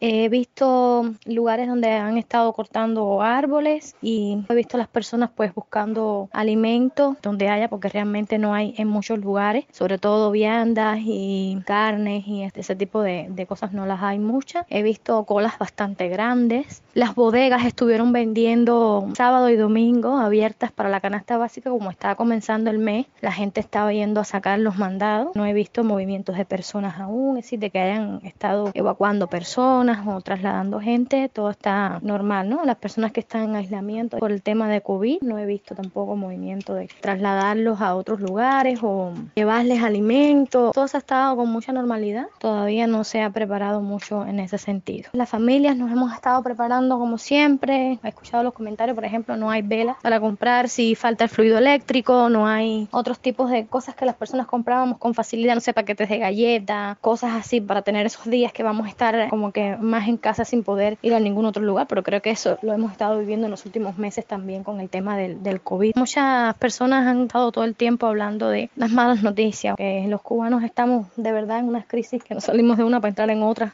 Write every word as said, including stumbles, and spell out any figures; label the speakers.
Speaker 1: He visto lugares donde han estado cortando árboles y he visto a las personas pues buscando alimentos donde haya, porque realmente no hay en muchos lugares, sobre todo viandas y carnes y este- ese tipo de, de cosas no las hay muchas. He visto colas bastante grandes. Las bodegas estuvieron vendiendo sábado y domingo abiertas para la canasta básica, como estaba comenzando el mes. La gente estaba yendo a sacar los mandados. No he visto movimientos de personas aún, es decir, de que hayan estado evacuando personas o trasladando gente. Todo está normal, ¿no? Las personas que están en aislamiento por el tema de COVID, no he visto tampoco movimiento de trasladarlos a otros lugares o llevarles alimentos. Todo se ha estado con mucha normalidad. Todavía no se ha preparado mucho en ese sentido. Las familias nos hemos estado preparando como siempre. He escuchado los comentarios, por ejemplo, no hay velas para comprar si falta el fluido eléctrico, no hay otros tipos de cosas que las personas comprábamos con facilidad, no sé, paquetes de galletas, cosas así para tener esos días que vamos a estar como que más en casa sin poder ir a ningún otro lugar, pero creo que eso lo hemos estado viviendo en los últimos meses también con el tema del, del COVID. Muchas personas han estado todo el tiempo hablando de las malas noticias, que los cubanos estamos de verdad en una crisis que nos salimos de una para entrar en otra.